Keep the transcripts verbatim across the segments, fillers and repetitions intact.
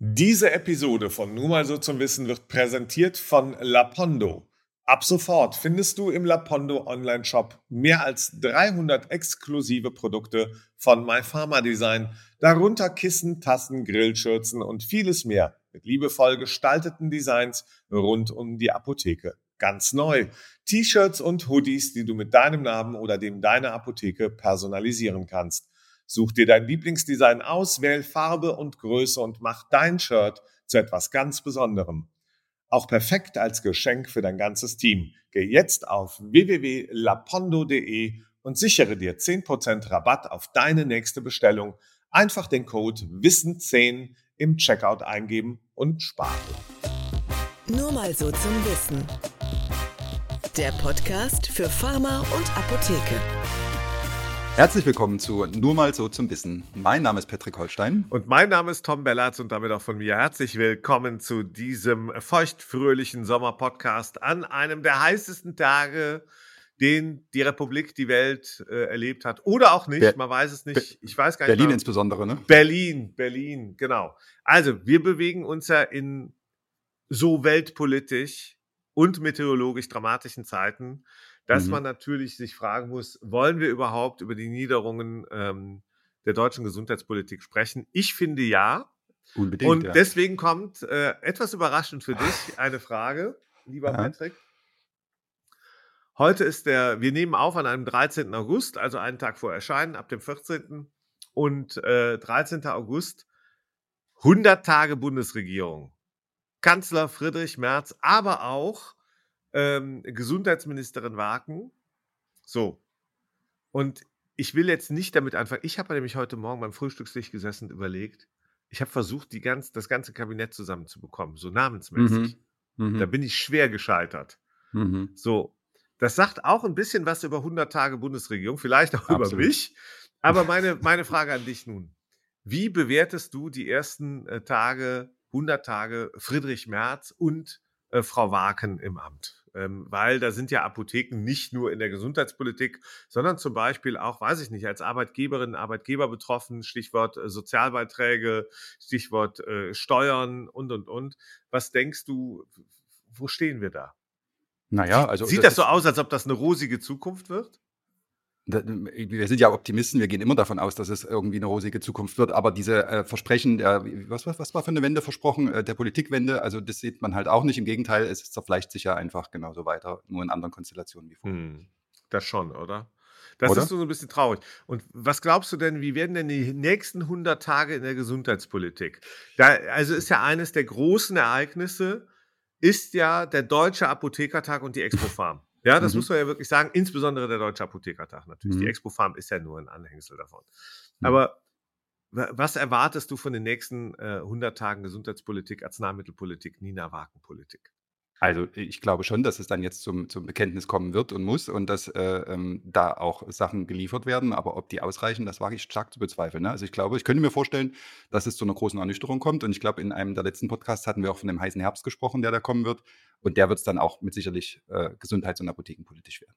Diese Episode von Nur mal so zum Wissen wird präsentiert von Lapondo. Ab sofort findest du im Lapondo Online-Shop mehr als dreihundert exklusive Produkte von MyPharmaDesign, darunter Kissen, Tassen, Grillschürzen und vieles mehr mit liebevoll gestalteten Designs rund um die Apotheke. Ganz neu, T-Shirts und Hoodies, die du mit deinem Namen oder dem deiner Apotheke personalisieren kannst. Such dir dein Lieblingsdesign aus, wähl Farbe und Größe und mach dein Shirt zu etwas ganz Besonderem. Auch perfekt als Geschenk für dein ganzes Team. Geh jetzt auf w w w punkt lapondo punkt d e und sichere dir zehn Prozent Rabatt auf deine nächste Bestellung. Einfach den Code Wissen zehn im Checkout eingeben und sparen. Nur mal so zum Wissen. Der Podcast für Pharma und Apotheke. Herzlich willkommen zu Nur mal so zum Wissen. Mein Name ist Patrick Holstein. Und mein Name ist Tom Bellatz und damit auch von mir herzlich willkommen zu diesem feuchtfröhlichen Sommerpodcast an einem der heißesten Tage, den die Republik, die Welt äh, erlebt hat. Oder auch nicht, Be- man weiß es nicht. Be- Ich weiß gar nicht. Berlin mal. insbesondere, ne? Berlin, Berlin, genau. Also wir bewegen uns ja in so weltpolitisch und meteorologisch dramatischen Zeiten, dass Mhm. man natürlich sich fragen muss, wollen wir überhaupt über die Niederungen ähm, der deutschen Gesundheitspolitik sprechen? Ich finde ja. Unbedingt, Und ja. deswegen kommt äh, etwas überraschend für dich eine Frage, lieber Ja. Patrick. Heute ist der, wir nehmen auf an einem dreizehnten August, also einen Tag vor Erscheinen, ab dem vierzehnten Und äh, dreizehnten August, hundert Tage Bundesregierung. Kanzler Friedrich Merz, aber auch ähm, Gesundheitsministerin Waken. So. Und ich will jetzt nicht damit anfangen. Ich habe nämlich heute Morgen beim Frühstückstisch gesessen und überlegt, ich habe versucht, die ganz, das ganze Kabinett zusammenzubekommen, so namensmäßig. Mhm. Da Mhm. bin ich schwer gescheitert. Mhm. So. Das sagt auch ein bisschen was über hundert Tage Bundesregierung, vielleicht auch über Absolut. mich. Aber meine, meine Frage an dich nun. Wie bewertest du die ersten äh, Tage, hundert Tage Friedrich Merz und äh, Frau Waken im Amt? Ähm, weil da sind ja Apotheken nicht nur in der Gesundheitspolitik, sondern zum Beispiel auch, weiß ich nicht, als Arbeitgeberinnen, Arbeitgeber betroffen, Stichwort äh, Sozialbeiträge, Stichwort äh, Steuern und, und, und. Was denkst du, wo stehen wir da? Naja, Sieht, also sieht das das so ist, aus, als ob das eine rosige Zukunft wird? da- wir sind ja Optimisten, wir gehen immer davon aus, dass es irgendwie eine rosige Zukunft wird, aber diese äh, Versprechen, der, was, was, was war für eine Wende versprochen, äh, der Politikwende, also das sieht man halt auch nicht. Im Gegenteil, es zerfleischt sich ja einfach genauso weiter, nur in anderen Konstellationen wie vorher. Hm, das schon, oder? Das Oder? ist so ein bisschen traurig. Und was glaubst du denn, wie werden denn die nächsten hundert Tage in der Gesundheitspolitik? Da, also ist ja eines der großen Ereignisse, ist ja der Deutsche Apothekertag und die Expo Farm. Ja, das muss Mhm. man ja wirklich sagen, insbesondere der Deutsche Apothekertag natürlich. Die Mhm. Expo Farm ist ja nur ein Anhängsel davon. Mhm. Aber wa- was erwartest du von den nächsten äh, hundert Tagen Gesundheitspolitik, Arzneimittelpolitik, Nina Waken-Politik? Also, ich glaube schon, dass es dann jetzt zum zum Bekenntnis kommen wird und muss und dass, äh, ähm, da auch Sachen geliefert werden, aber ob die ausreichen, das wage ich stark zu bezweifeln, ne? Also, ich glaube ich könnte mir vorstellen, dass es zu einer großen Ernüchterung kommt und ich glaube, in einem der letzten Podcasts hatten wir auch von dem heißen Herbst gesprochen, der da kommen wird und der wird es dann auch mit sicherlich, äh, gesundheits und apothekenpolitisch werden.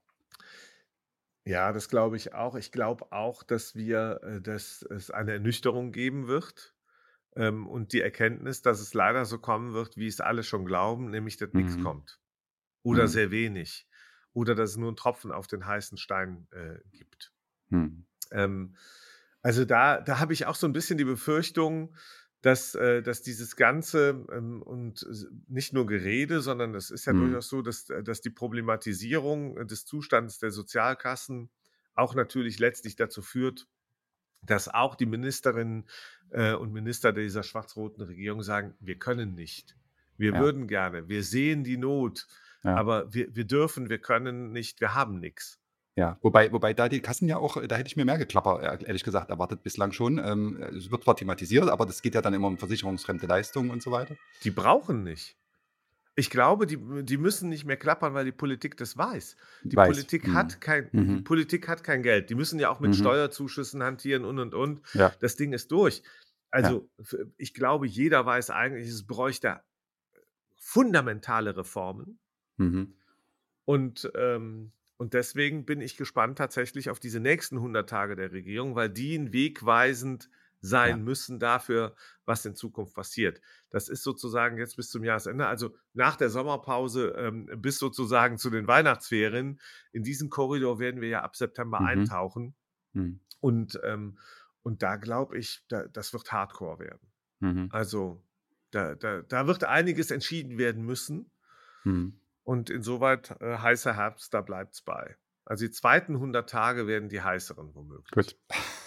Ja, das glaube ich auch. Ich glaube auch, dass wir, äh, dass es eine Ernüchterung geben wird, ähm, und die Erkenntnis, dass es leider so kommen wird, wie es alle schon glauben, nämlich, dass nichts Mhm. kommt oder Mhm. sehr wenig oder dass es nur 'n Tropfen auf den heißen Stein, äh, gibt. Mhm. Ähm, also da da habe ich auch so ein bisschen die Befürchtung, dass äh, dass dieses Ganze, ähm, und s nicht nur Gerede, sondern es ist ja Mhm. durchaus so, dass äh, dass die Problematisierung äh, des Zustands der Sozialkassen auch natürlich letztlich dazu führt, dass auch die Ministerinnen äh, und Minister dieser schwarz-roten Regierung sagen: „Wir können nicht. Wir Ja, würden gerne. Wir sehen die Not, ja. aber wir wir dürfen, wir können nicht, wir haben nix.“ Ja, wobei wobei da die Kassen ja auch da hätte ich mir mehr Geklapper, äh, ehrlich gesagt, erwartet bislang schon. Ähm, es wird zwar thematisiert, aber das geht ja dann immer um versicherungsfremde Leistungen und so weiter. Die brauchen nicht. Ich glaube, die die müssen nicht mehr klappern, weil die Politik das weiß. Die Weiß. Politik Mhm. hat kein die Mhm. Politik hat kein Geld. Die müssen ja auch mit Mhm. Steuerzuschüssen hantieren und, und, und. Ja, Das Ding ist durch. ja. Also, f ich glaube, jeder weiß eigentlich, es bräuchte fundamentale Reformen Mhm. und, ähm und deswegen bin ich gespannt tatsächlich auf diese nächsten hundert Tage der Regierung, weil die 'n wegweisend sein Ja. müssen dafür, was in Zukunft passiert. Das ist sozusagen jetzt bis zum Jahresende, also nach der Sommerpause ähm, bis sozusagen zu den Weihnachtsferien. In diesen Korridor werden wir ja ab September Mhm. eintauchen. Mhm. Und, ähm, und da glaube ich, da, das wird Hardcore werden. Mhm. Also da, da, da wird einiges entschieden werden müssen. Mhm. Und insoweit äh, heißer Herbst, da bleibt es bei. Also die zweiten hundert Tage werden die heißeren womöglich. Gut.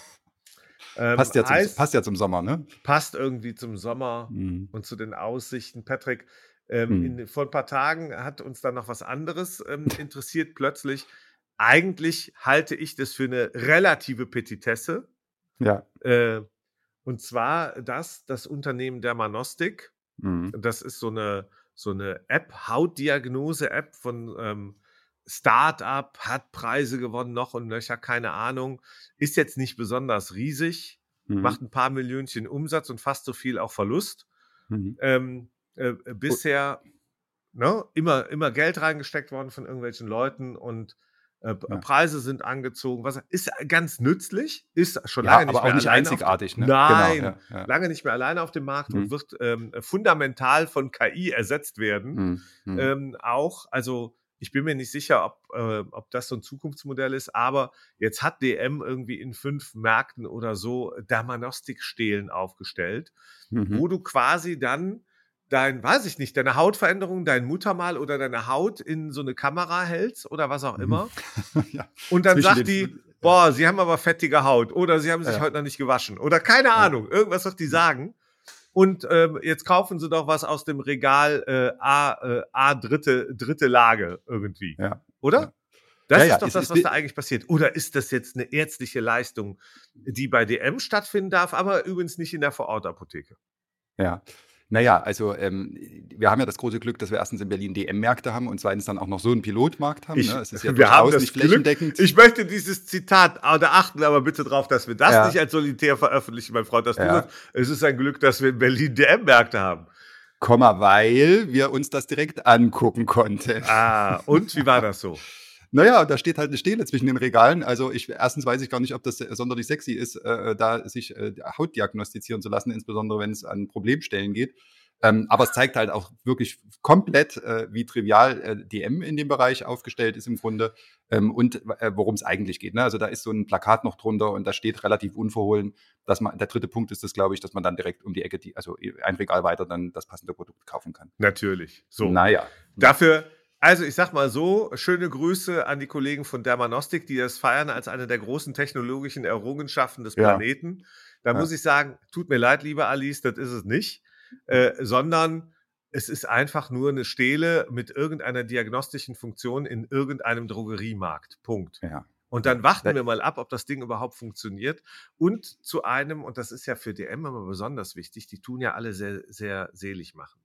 Ähm, Passt ja zum heißt, passt ja zum Sommer, ne? passt irgendwie zum Sommer Mhm. und zu den Aussichten. Patrick, ähm, Mhm. in, vor ein paar Tagen hat uns dann noch was anderes ähm, interessiert plötzlich. Eigentlich halte ich das für eine relative Petitesse. Ja. Äh, und zwar das, das Unternehmen Dermanostik. Mhm. Das ist so eine, so eine App, Hautdiagnose-App von ähm, Start-up, hat Preise gewonnen, noch und nöcher, keine Ahnung. Ist jetzt nicht besonders riesig, Mhm. macht ein paar Millionchen Umsatz und fast so viel auch Verlust. Mhm. Ähm, äh, bisher ne, immer, immer Geld reingesteckt worden von irgendwelchen Leuten und äh, Ja. Preise sind angezogen. Was ist ganz nützlich, ist schon Ja, lange nicht aber auch mehr nicht alleine auf dem, einzigartig, ne? nein, Genau, ja, ja. lange nicht mehr alleine auf dem Markt und Mhm. wird ähm, fundamental von K I ersetzt werden. Mhm. Mhm. Ähm, auch, also ich bin mir nicht sicher, ob, äh, ob das so ein Zukunftsmodell ist, aber jetzt hat D M irgendwie in fünf Märkten oder so Dermanostik-Stelen aufgestellt, wo Mhm. du quasi dann dein, weiß ich nicht, deine Hautveränderung, dein Muttermal oder deine Haut in so eine Kamera hältst oder was auch Mhm. immer. Ja. Und dann Zwischen sagt den die, ja. boah, Sie haben aber fettige Haut oder Sie haben sich Ja. heute noch nicht gewaschen oder keine Ja. Ahnung, irgendwas wird die sagen. Und ähm, jetzt kaufen Sie doch was aus dem Regal äh, A, äh, A dritte, dritte Lage irgendwie, Ja. oder? Ja. Das Ja, ja, ist doch es das, ist was da wi eigentlich passiert. Oder ist das jetzt eine ärztliche Leistung, die bei D M stattfinden darf, aber übrigens nicht in der Vorortapotheke? Ja. Na ja, also, ähm, wir haben ja das große Glück, dass wir erstens in Berlin D M-Märkte haben und zweitens dann auch noch so 'n Pilotmarkt haben, Ich, ne? Es ist ja wir haben durchaus das nicht Glück. flächendeckend. Ich möchte dieses Zitat, ah, da achten wir aber bitte drauf, dass wir das nicht Ja. als solitär veröffentlichen, mein Freund, dass du Ja. sagst, es ist ein Glück, dass wir in Berlin D M-Märkte haben. Komma, weil wir uns das direkt angucken konnten. Ah, und wie war das so? Na ja, da steht halt 'ne Stele zwischen den Regalen. Also, ich erstens weiß ich gar nicht, ob das äh, sonderlich sexy ist, äh, da sich äh, Haut diagnostizieren zu lassen, insbesondere wenn es an Problemstellen geht. Ähm, aber es zeigt halt auch wirklich komplett, äh, wie trivial äh, D M in dem Bereich aufgestellt ist im Grunde, ähm, und äh, worum es eigentlich geht. Ne? Also da ist so ein Plakat noch drunter und da steht relativ unverhohlen, dass man, der dritte Punkt ist das, glaube ich, dass man dann direkt um die Ecke, die, also ein Regal weiter, dann das passende Produkt kaufen kann. Natürlich. So. Naja. Dafür, also ich sag mal so, schöne Grüße an die Kollegen von Dermanostik, die das feiern als eine der großen technologischen Errungenschaften des Ja. Planeten. Da Ja. muss ich sagen, tut mir leid, liebe Alice, das ist es nicht, äh, sondern es ist einfach nur eine Stele mit irgendeiner diagnostischen Funktion in irgendeinem Drogeriemarkt. Punkt. Ja. Und dann Ja. warten Da- wir mal ab, ob das Ding überhaupt funktioniert. Und zu einem, und das ist ja für D M immer besonders wichtig, die tun ja alle sehr, sehr selig machend.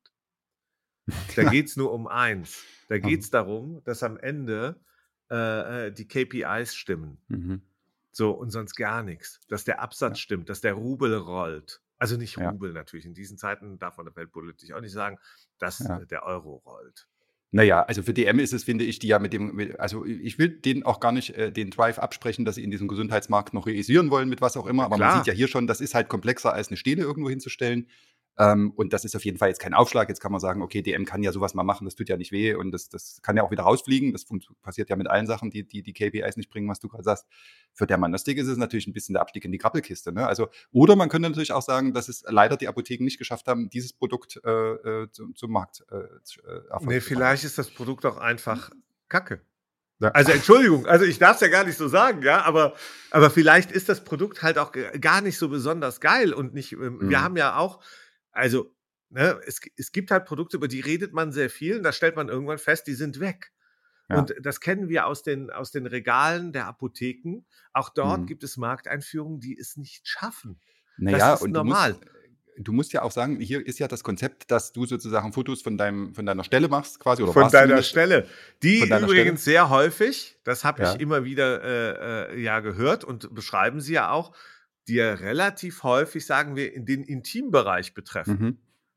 Da geht es nur um eins. Da geht es darum, dass am Ende äh, äh, die K P Is stimmen. Mhm. So, und sonst gar nichts. Dass der Absatz Ja. stimmt, dass der Rubel rollt. Also nicht Ja. Rubel natürlich. In diesen Zeiten darf man der weltpolitisch auch nicht sagen, dass Ja. äh, der Euro rollt. Naja, also für D M ist es, finde ich, die ja mit dem, mit, also ich will denen auch gar nicht äh, den Drive absprechen, dass sie in diesem Gesundheitsmarkt noch realisieren wollen mit was auch immer, aber Klar. man sieht ja hier schon, das ist halt komplexer als eine Stele irgendwo hinzustellen. Ähm, und das ist auf jeden Fall jetzt kein Aufschlag. Jetzt kann man sagen, okay, D M kann ja sowas mal machen, das tut ja nicht weh und das, das kann ja auch wieder rausfliegen. Das fun- passiert ja mit allen Sachen, die die, die K P Is nicht bringen, was du gerade sagst. Für Dermanostik ist es natürlich ein bisschen der Abstieg in die Grabbelkiste. Ne? Also, oder man könnte natürlich auch sagen, dass es leider die Apotheken nicht geschafft haben, dieses Produkt äh, äh, zum, zum Markt äh, zu- äh, Erfolg Nee, zu vielleicht ist das Produkt auch einfach Kacke. Ja. Also Entschuldigung, also ich darf es ja gar nicht so sagen, ja, aber, aber vielleicht ist das Produkt halt auch g- gar nicht so besonders geil und nicht, ähm, wir Mhm. haben ja auch, also ne, es, g- es gibt halt Produkte, über die redet man sehr viel und da stellt man irgendwann fest, die sind weg. Ja. Und das kennen wir aus den, aus den Regalen der Apotheken. Auch dort Mhm. gibt es Markteinführungen, die es nicht schaffen. Naja, das ist und normal. du musst, du musst ja auch sagen, hier ist ja das Konzept, dass du sozusagen Fotos von, deinem, von deiner Stelle machst, quasi. Oder Von warst deiner zumindest- Stelle. Die von deiner übrigens sehr häufig, das habe ich Ja. immer wieder äh, äh, ja gehört und beschreiben sie ja auch, die ja relativ häufig, sagen wir, in den Intimbereich betreffen. Mhm.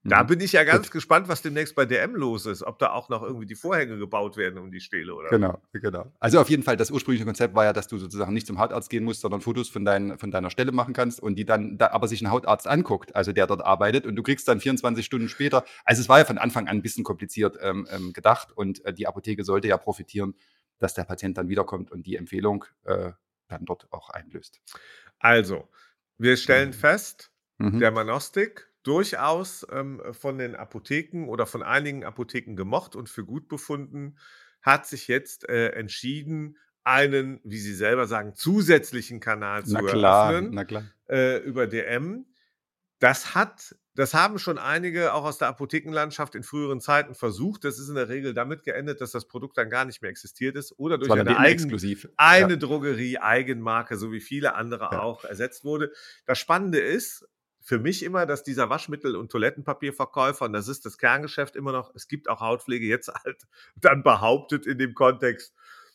Da Mhm. bin ich ja ganz Gut. gespannt, was demnächst bei D M los ist. Ob da auch noch irgendwie die Vorhänge gebaut werden um die Stele oder so. Genau, genau. Also auf jeden Fall, das ursprüngliche Konzept war ja, dass du sozusagen nicht zum Hautarzt gehen musst, sondern Fotos von, dein, von deiner Stelle machen kannst und die dann da aber sich ein Hautarzt anguckt, also der dort arbeitet und du kriegst dann vierundzwanzig Stunden später, also es war ja von Anfang an ein bisschen kompliziert ähm, ähm, gedacht und äh, die Apotheke sollte ja profitieren, dass der Patient dann wiederkommt und die Empfehlung äh, dann dort auch einlöst. Also, wir stellen Mhm. fest, Mhm. der Manostik durchaus ähm, von den Apotheken oder von einigen Apotheken gemocht und für gut befunden, hat sich jetzt äh, entschieden, einen, wie Sie selber sagen, zusätzlichen Kanal Na zu klar, eröffnen na klar. äh, über D M. Das hat das haben schon einige auch aus der Apothekenlandschaft in früheren Zeiten versucht. Das ist in der Regel damit geendet, dass das Produkt dann gar nicht mehr existiert ist oder Das durch war dann eine eigen D M-exklusiv. eine Ja, Drogerie, Eigenmarke, so wie viele andere ja. auch ersetzt wurde. Das Spannende ist für mich immer, dass dieser Waschmittel- und Toilettenpapierverkäufer, und das ist das Kerngeschäft immer noch, es gibt auch Hautpflege, jetzt halt dann behauptet in dem Kontext,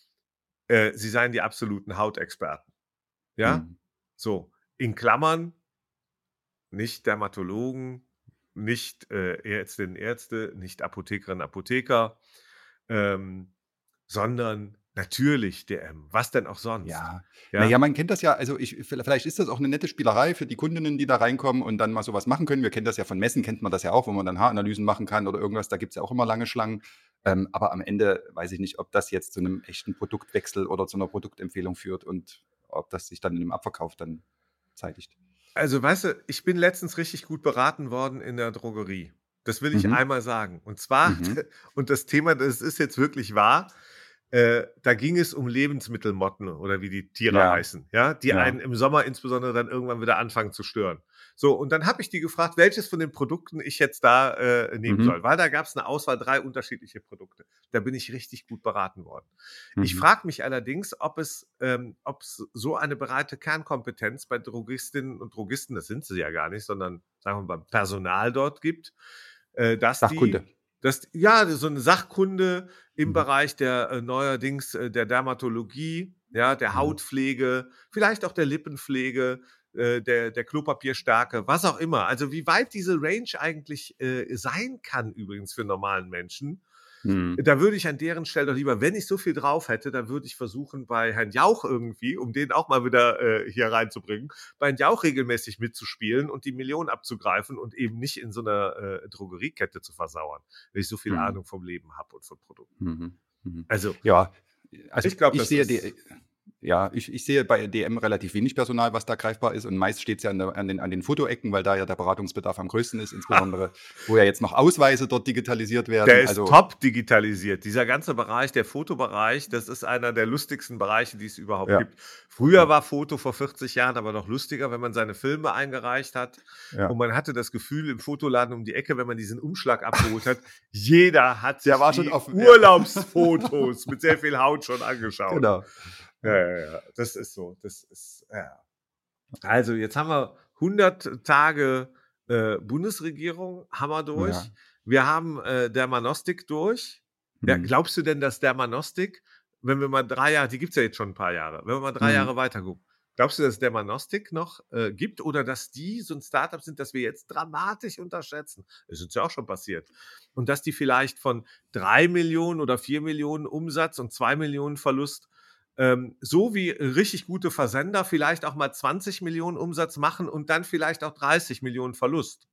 äh, sie seien die absoluten Hautexperten. Ja? Mhm. So, in Klammern, nicht Dermatologen, nicht äh, Ärztinnen, Ärzte, nicht Apothekerinnen, Apotheker, ähm, sondern natürlich D M. Was denn auch sonst? Ja, na Ja, ja, man kennt das ja, also ich vielleicht ist das auch 'ne nette Spielerei für die Kundinnen, die da reinkommen und dann mal so was machen können. Wir kennen das ja von Messen, kennt man das ja auch, wo man dann Haaranalysen machen kann oder irgendwas, da gibt's ja auch immer lange Schlangen. Ähm, aber am Ende weiß ich nicht, ob das jetzt zu 'nem echten Produktwechsel oder zu 'ner Produktempfehlung führt und ob das sich dann in 'nem Abverkauf dann zeitigt. also weißt du, ich bin letztens richtig gut beraten worden in der Drogerie. Das will ich Mhm, einmal sagen. Und zwar, mhm, und das Thema, das ist jetzt wirklich wahr, äh, da ging es um Lebensmittelmotten oder wie die Tiere ja, heißen, ja, die ja, einen im Sommer insbesondere dann irgendwann wieder anfangen zu stören. So, und dann habe ich die gefragt, welches von den Produkten ich jetzt da äh, nehmen mhm, soll, weil da gab es eine Auswahl, drei unterschiedliche Produkte. Da bin ich richtig gut beraten worden. Ich mhm. frage mich allerdings, ob es, ähm, ob es so eine breite Kernkompetenz bei Drogistinnen und Drogisten, das sind sie ja gar nicht, sondern sagen wir mal beim Personal dort gibt, äh, dass Sachkunde. die, dass, ja, so eine Sachkunde im Mhm, Bereich der äh, neuerdings äh, der Dermatologie, ja, der mhm, Hautpflege, vielleicht auch der Lippenpflege, äh, der, der Klopapierstärke, was auch immer. Also wie weit diese Range eigentlich äh, sein kann übrigens für einen normalen Menschen, mhm, da würde ich an deren Stelle doch lieber, wenn ich so viel drauf hätte, dann würde ich versuchen, bei Herrn Jauch irgendwie, um den auch mal wieder äh, hier reinzubringen, bei Herrn Jauch regelmäßig mitzuspielen und die Millionen abzugreifen und eben nicht in so einer äh, Drogeriekette zu versauern, wenn ich so viel mhm, Ahnung vom Leben habe und von Produkten. mhm, mhm. Also, Ja, also ich glaube, ich das sehe die ist Ja, ich ich sehe bei D M relativ wenig Personal, was da greifbar ist und meist steht's ja an der an den an den Fotoecken, weil da ja der Beratungsbedarf am größten ist, insbesondere wo ja jetzt noch Ausweise dort digitalisiert Der werden. ist Also, top digitalisiert. Dieser ganze Bereich, der Fotobereich, das ist einer der lustigsten Bereiche, die es überhaupt ja, gibt. Früher ja, war Foto vor vierzig Jahren aber noch lustiger, wenn man seine Filme eingereicht hat und ja. man hatte das Gefühl im Fotoladen um die Ecke, wenn man diesen Umschlag abgeholt hat, jeder hat Der sich war schon die offen, ja. Urlaubsfotos mit sehr viel Haut schon angeschaut. Genau. Ja, Ja, ja, ja, das ist so. Das ist, ja. Also, jetzt haben wir hundert Tage äh, Bundesregierung, haben wir ja. durch. Wir haben äh, Dermanostik durch. Ja, Mhm. glaubst du denn, dass Dermanostik, wenn wir mal drei Jahre, die gibt es ja jetzt schon ein paar Jahre, wenn wir mal drei Mhm. Jahre weiter gucken, glaubst du, dass Dermanostik noch äh, gibt oder dass die so ein Startup sind, das wir jetzt dramatisch unterschätzen? Das ist uns ja auch schon passiert. Und dass die vielleicht von drei Millionen oder vier Millionen Umsatz und zwei Millionen Verlust ähm, so wie richtig gute Versender vielleicht auch mal zwanzig Millionen Umsatz machen und dann vielleicht auch dreißig Millionen Verlust.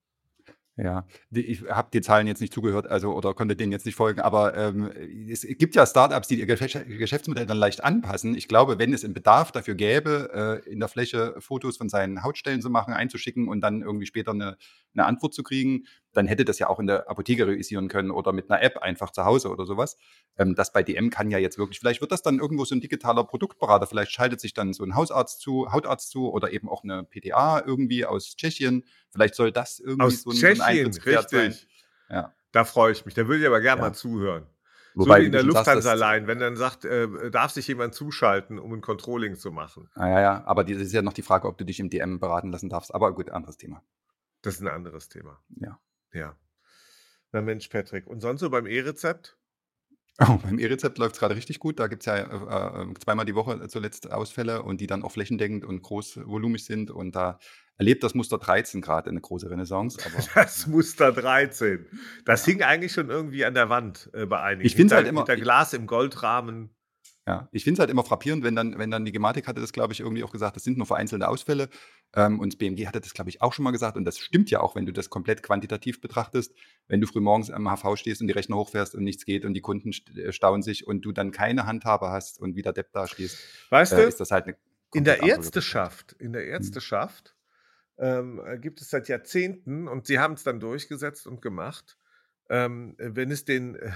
Ja, die ich habe den Zahlen jetzt nicht zugehört, also oder konnte denen jetzt nicht folgen, aber, ähm, es gibt ja Startups, die ihr Geschäfts Geschäftsmodell dann leicht anpassen. Ich glaube, wenn es 'n Bedarf dafür gäbe, äh, in der Fläche Fotos von seinen Hautstellen zu machen, einzuschicken und dann irgendwie später 'ne 'ne Antwort zu kriegen, dann hätte das ja auch in der Apotheke realisieren können oder mit 'ner App einfach zu Hause oder so was. Ähm, das bei D M kann ja jetzt wirklich vielleicht wird das dann irgendwo so 'n digitaler Produktberater, vielleicht schaltet sich dann so 'n Hausarzt zu Hautarzt zu oder eben auch 'ne P T A irgendwie aus Tschechien. Vielleicht soll das irgendwie Aus so 'n so 'n Tschechien, Eintrittspferd sein. richtig. Ja, Da freue ich mich. Da würde ich aber gerne mal ja. zuhören. So Wobei, wie wie in du der schon sagst, Lufthansa das Line, wenn dann sagt, äh, darf sich jemand zuschalten, um ein Controlling zu machen. ah, ja, ja, aber die das ist ja noch die Frage, ob du dich im D M beraten lassen darfst. Aber gut, anderes Thema. Das ist ein anderes Thema. Ja. Ja. Na Mensch, Patrick. Und sonst so beim E-Rezept? Oh, beim E-Rezept läuft's grade richtig gut. Da gibt's ja, äh, äh, zweimal die Woche zuletzt Ausfälle und die dann auch flächendeckend und großvolumig sind. Und da erlebt das Muster dreizehn grade 'ne große Renaissance, aber Das ja. Muster dreizehn. Das Ja. hing eigentlich schon irgendwie an der Wand, äh, bei einigen. Ich finde es Hinter halt immer hinter i Glas im Goldrahmen. Ja, ich finde es halt immer frappierend, wenn dann wenn dann die Gematik hatte das, glaube ich, irgendwie auch gesagt, das sind nur vereinzelte Ausfälle. Ähm, und das B M G hatte das, glaube ich, auch schon mal gesagt. Und das stimmt ja auch, wenn du das komplett quantitativ betrachtest. Wenn du frühmorgens am H V stehst und die Rechner hochfährst und nichts geht und die Kunden st äh, stauen sich und du dann keine Handhabe hast und wie der Depp dastehst, Weißt äh, du, ist das halt 'ne in komplett der andere Wirklichkeit. Ärzteschaft in der Mhm. Ärzteschaft, ähm, äh, gibt es seit Jahrzehnten und sie haben's dann durchgesetzt und gemacht, ähm, äh, wenn es den äh,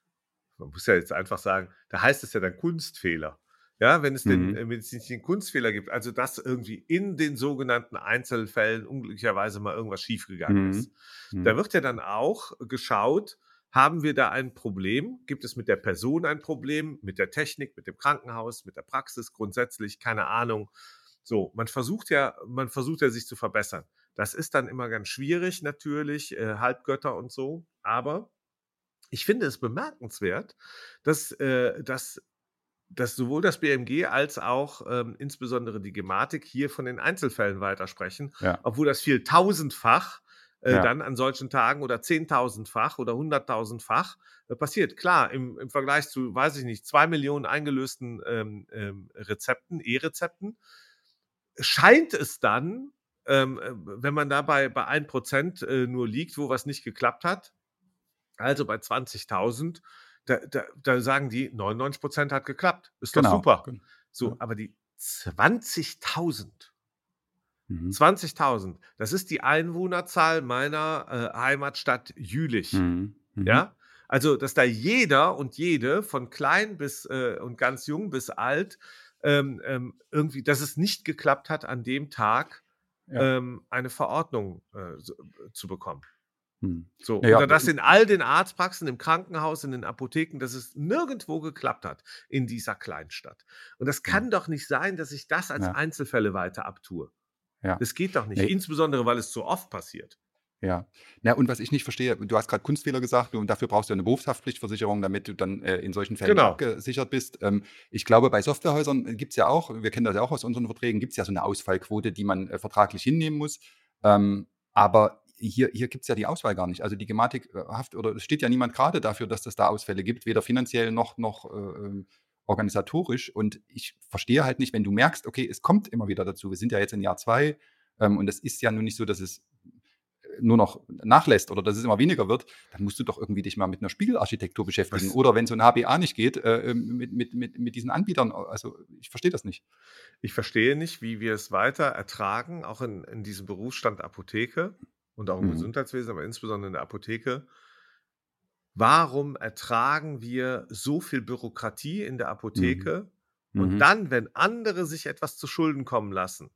man muss ja jetzt einfach sagen, da heißt es ja dann Kunstfehler. Ja, wenn es den Mhm. äh, medizinischen Kunstfehler gibt, also dass irgendwie in den sogenannten Einzelfällen unglücklicherweise mal irgendwas schiefgegangen ist. Mhm. Da Mhm. wird ja dann auch geschaut, haben wir da ein Problem? Gibt es mit der Person ein Problem, mit der Technik, mit dem Krankenhaus, mit der Praxis grundsätzlich? Keine Ahnung. So, man versucht ja man versucht ja, sich zu verbessern. Das ist dann immer ganz schwierig natürlich, äh, Halbgötter und so, aber ich finde es bemerkenswert, dass, äh dass dass sowohl das B M G als auch, ähm, insbesondere die Gematik hier von den Einzelfällen weitersprechen, Ja. obwohl das viel tausendfach, äh, Ja. dann an solchen Tagen oder zehntausendfach oder hunderttausendfach, äh, passiert. Klar, im im Vergleich zu, weiß ich nicht, zwei Millionen eingelösten, ähm, ähm, Rezepten, E-Rezepten, scheint es dann, ähm, äh, wenn man da bei bei ein Prozent, äh, nur liegt, wo was nicht geklappt hat, also bei zwanzigtausend, da da da sagen die, neunundneunzig Prozent hat geklappt. Ist doch Genau, super. gen So, ja. aber die zwanzigtausend Mhm. zwanzigtausend, das ist die Einwohnerzahl meiner, äh, Heimatstadt Jülich, Mhm. Mhm. ja? Also, dass da jeder und jede von klein bis äh, und ganz jung bis alt, ähm, ähm, irgendwie dass es nicht geklappt hat, an dem Tag, Ja. ähm, eine Verordnung, äh, s äh, zu bekommen. Mhm. So, Na ja, oder b dass in all den Arztpraxen, im Krankenhaus, in den Apotheken, dass es nirgendwo geklappt hat in dieser Kleinstadt. Und das Ja. kann doch nicht sein, dass ich das als Ja. Einzelfälle weiter abtue. Ja. Das geht doch nicht, Ne. insbesondere, weil es so oft passiert. Ja. Na, und was ich nicht verstehe, du hast grad Kunstfehler gesagt und dafür brauchst du ja 'ne Berufshaftpflichtversicherung, damit du dann, äh, in solchen Fällen Genau. abgesichert bist. Ähm, ich glaube, bei Softwarehäusern gibt's ja auch wir kennen das ja auch aus unseren Verträgen, gibt's ja so 'ne Ausfallquote, die man, äh, vertraglich hinnehmen muss. Ähm, aber hier hier gibt's ja die Auswahl gar nicht. Also, die Gematik, äh, haft oder es steht ja niemand grade dafür, dass das da Ausfälle gibt, weder finanziell noch noch, äh, ähm, organisatorisch. Und ich verstehe halt nicht, wenn du merkst, okay, es kommt immer wieder dazu. Wir sind ja jetzt in Jahr zwei, ähm, und es ist ja nun nicht so, dass es, äh, nur noch nachlässt oder dass es immer weniger wird, dann musst du doch irgendwie dich mal mit 'ner Spiegelarchitektur beschäftigen. Was Oder wenn so 'n H B A nicht geht, äh, ähm, mit mit mit mit diesen Anbietern. Also, ich verstehe das nicht. Ich verstehe nicht, wie wir es weiter ertragen, auch in in diesem Berufsstand Apotheke und auch im Mhm. Gesundheitswesen, aber insbesondere in der Apotheke. Warum ertragen wir so viel Bürokratie in der Mhm. Apotheke und Mhm. dann, wenn andere sich etwas zuschulden kommen lassen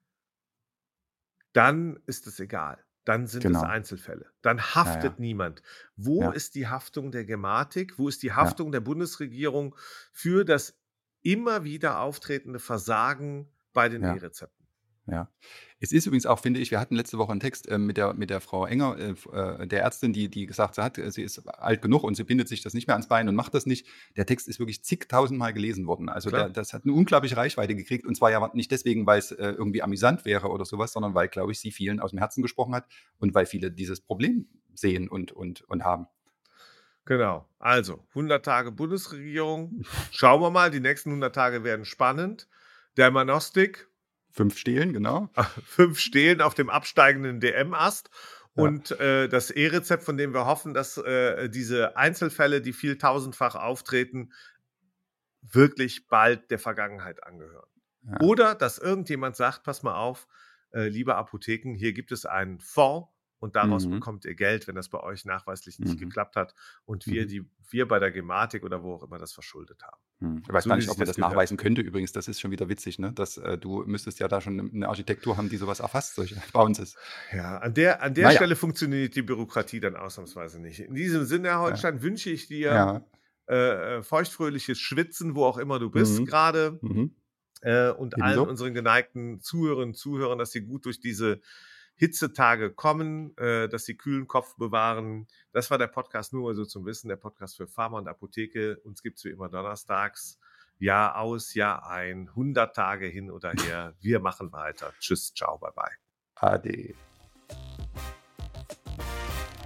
dann ist es egal. Dann sind es Genau. Einzelfälle. Dann Ja, haftet ja. niemand. Wo Ja. ist die Haftung der Gematik? Wo ist die Ja. Haftung der Bundesregierung für das immer wieder auftretende Versagen bei den Ja. E-Rezepten? Ja. Es ist übrigens auch, finde ich wir hatten letzte Woche 'n Text, ähm, mit der mit der Frau Enger, äh, f äh, der Ärztin, die die gesagt hat, sie ist alt genug und sie bindet sich das nicht mehr ans Bein und macht das nicht. Der Text ist wirklich zigtausendmal gelesen worden. Also, der Klar. das hat 'ne unglaubliche Reichweite gekriegt und zwar ja nicht deswegen, weil's, äh, irgendwie amüsant wäre oder so was, sondern weil, glaube ich, sie vielen aus'm Herzen gesprochen hat und weil viele dieses Problem sehen und und und haben. Genau. Also, hundert Tage Bundesregierung. Schauen wir mal, die nächsten hundert Tage werden spannend. Dermanostik fünf Stelen, genau. fünf Stelen auf dem absteigenden DM-Ast Ja. und, äh, das E-Rezept, von dem wir hoffen, dass, äh, diese Einzelfälle, die viel tausendfach auftreten, wirklich bald der Vergangenheit angehören. Ja. Oder dass irgendjemand sagt: „Pass mal auf, äh, liebe Apotheken, hier gibt es einen Fonds und daraus Mhm. bekommt ihr Geld, wenn das bei euch nachweislich nicht Mhm. geklappt hat und wir Mhm. die wir bei der Gematik oder wo auch immer das verschuldet haben.“ Mhm. Ich weiß So gar wie nicht, sich ob man das das gehört. nachweisen könnte übrigens. Das ist schon wieder witzig, ne? Dass, äh du müsstest ja da schon 'ne 'ne Architektur haben, die so was erfasst, solche Bounces. Ja, an der an der Na ja. Stelle funktioniert die Bürokratie dann ausnahmsweise nicht. In diesem Sinne, Herr Ja. Holstein, wünsche ich dir, Ja. äh, äh, feuchtfröhliches Schwitzen, wo auch immer du bist Mhm. grade, Mhm. äh, und allen Ebenso. unseren geneigten Zuhörerinnen und Zuhörern, dass sie gut durch diese Hitzetage kommen, äh, dass sie kühlen Kopf bewahren. Das war der Podcast Nur mal so zum Wissen, der Podcast für Pharma und Apotheke. Uns gibt's wie immer donnerstags. Jahr aus, Jahr ein, hundert Tage hin oder her. Wir machen weiter. Tschüss, ciao, bye bye. Ade.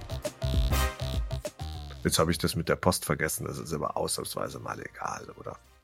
Jetzt habe ich das mit der Post vergessen. Das ist aber ausnahmsweise mal egal, oder?